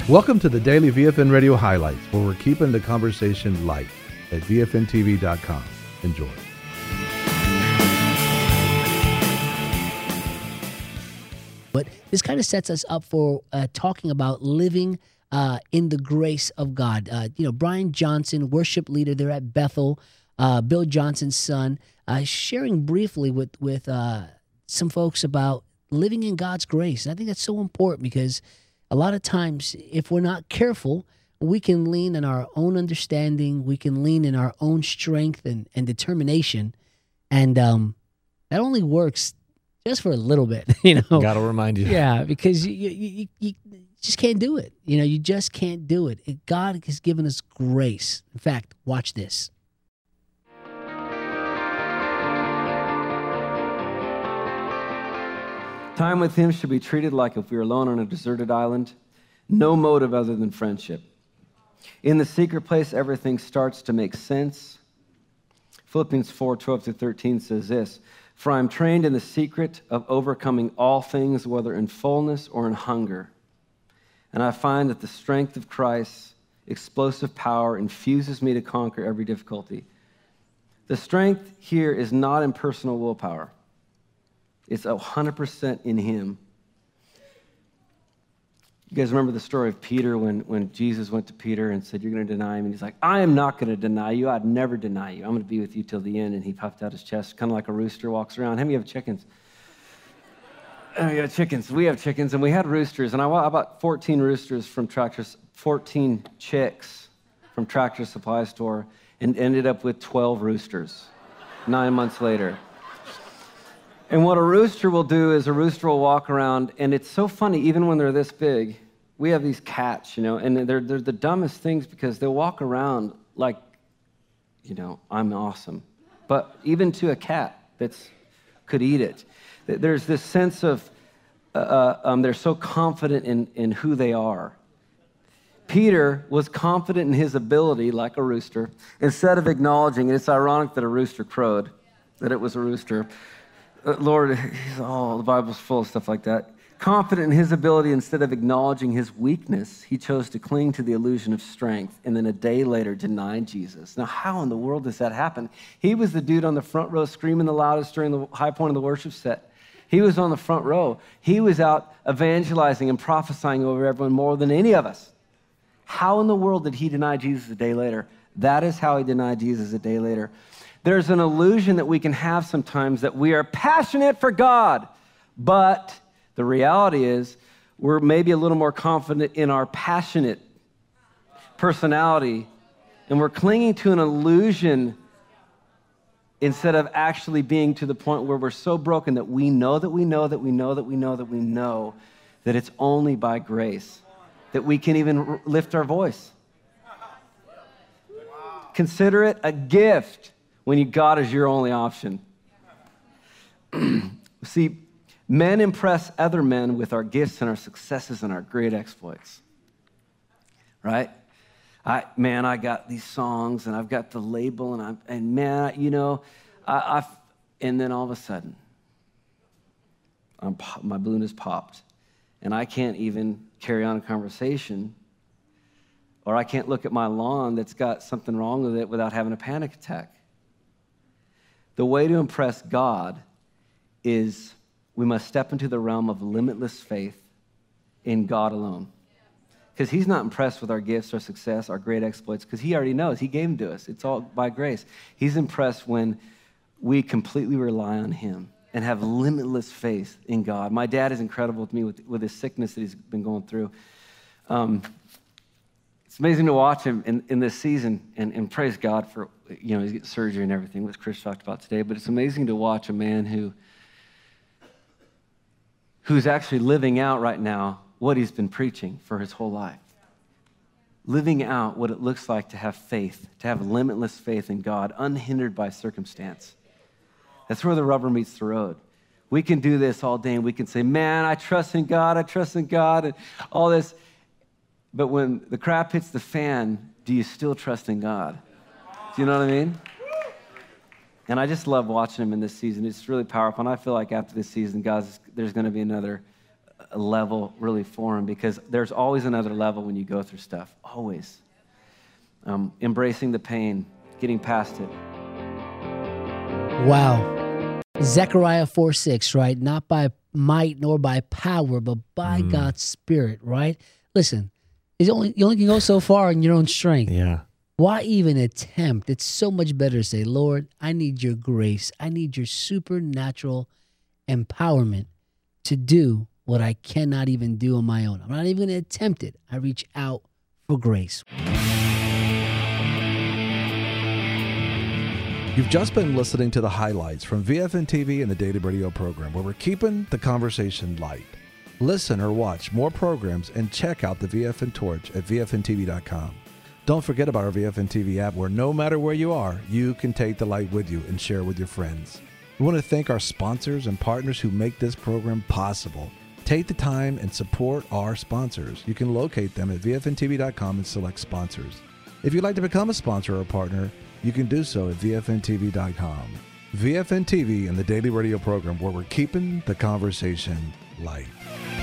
Welcome to the Daily VFN Radio Highlights, where we're keeping the conversation light at VFNTV.com. Enjoy. But this kind of sets us up for talking about living in the grace of God. Brian Johnson, worship leader there at Bethel, Bill Johnson's son, sharing briefly with some folks about living in God's grace. And I think that's so important because a lot of times, if we're not careful, we can lean in our own understanding. We can lean in our own strength and determination. And that only works just for a little bit, Got to remind you. Yeah, because you just can't do it. You just can't do it. God has given us grace. In fact, watch this. Time with him should be treated like if we were alone on a deserted island. No motive other than friendship. In the secret place, everything starts to make sense. Philippians 4:12-13 says this, "For I am trained in the secret of overcoming all things, whether in fullness or in hunger. And I find that the strength of Christ's explosive power infuses me to conquer every difficulty." The strength here is not in personal willpower. It's 100% in him. You guys remember the story of Peter when Jesus went to Peter and said, "You're going to deny him." And he's like, "I am not going to deny you. I'd never deny you. I'm going to be with you till the end." And he puffed out his chest, kind of like a rooster walks around. How many of you have chickens? Oh, yeah, chickens. We have chickens, and we had roosters. And I bought 14 roosters from 14 chicks from Tractor Supply Store, and ended up with 12 roosters 9 months later. And what a rooster will do is a rooster will walk around, and it's so funny, even when they're this big. We have these cats, and they're the dumbest things because they'll walk around like, I'm awesome. But even to a cat that's could eat it, there's this sense of they're so confident in who they are. Peter was confident in his ability, like a rooster, instead of acknowledging, and it's ironic that a rooster crowed, that it was a rooster. Lord, the Bible's full of stuff like that. Confident in his ability, instead of acknowledging his weakness, he chose to cling to the illusion of strength, and then a day later denied Jesus. Now, how in the world does that happen? He was the dude on the front row screaming the loudest during the high point of the worship set. He was on the front row. He was out evangelizing and prophesying over everyone more than any of us. How in the world did he deny Jesus a day later? That is how he denied Jesus a day later. There's an illusion that we can have sometimes that we are passionate for God, but the reality is we're maybe a little more confident in our passionate personality, and we're clinging to an illusion instead of actually being to the point where we're so broken that we know that it's only by grace that we can even lift our voice. Consider it a gift when God is your only option. See, men impress other men with our gifts and our successes and our great exploits, right? I got these songs and I've got the label and then all of a sudden, my balloon is popped and I can't even carry on a conversation, or I can't look at my lawn that's got something wrong with it without having a panic attack. The way to impress God is we must step into the realm of limitless faith in God alone. Because he's not impressed with our gifts, our success, our great exploits, because he already knows. He gave them to us. It's all by grace. He's impressed when we completely rely on him and have limitless faith in God. My dad is incredible with me with his sickness that he's been going through. It's amazing to watch him in this season, and praise God for, he's getting surgery and everything, which Chris talked about today, but it's amazing to watch a man who's actually living out right now what he's been preaching for his whole life. Living out what it looks like to have faith, to have limitless faith in God, unhindered by circumstance. That's where the rubber meets the road. We can do this all day, and we can say, man, I trust in God, and all this. But when the crap hits the fan, do you still trust in God? Do you know what I mean? And I just love watching him in this season. It's really powerful. And I feel like after this season, there's going to be another a level really for him, because there's always another level when you go through stuff, always. Embracing the pain, getting past it. Wow. Zechariah 4:6, right? Not by might nor by power, but by God's Spirit, right? Listen, you only can go so far in your own strength. Yeah. Why even attempt? It's so much better to say, Lord, I need your grace. I need your supernatural empowerment to do what I cannot even do on my own. I'm not even going to attempt it. I reach out for grace. You've just been listening to the highlights from VFN TV and the Daily Radio program, where we're keeping the conversation light. Listen or watch more programs and check out the VFN Torch at VFNTV.com. Don't forget about our VFN TV app, where no matter where you are, you can take the light with you and share with your friends. We want to thank our sponsors and partners who make this program possible. Take the time and support our sponsors. You can locate them at VFNTV.com and select sponsors. If you'd like to become a sponsor or a partner, you can do so at VFNTV.com. VFN TV and the Daily Radio program, where we're keeping the conversation light.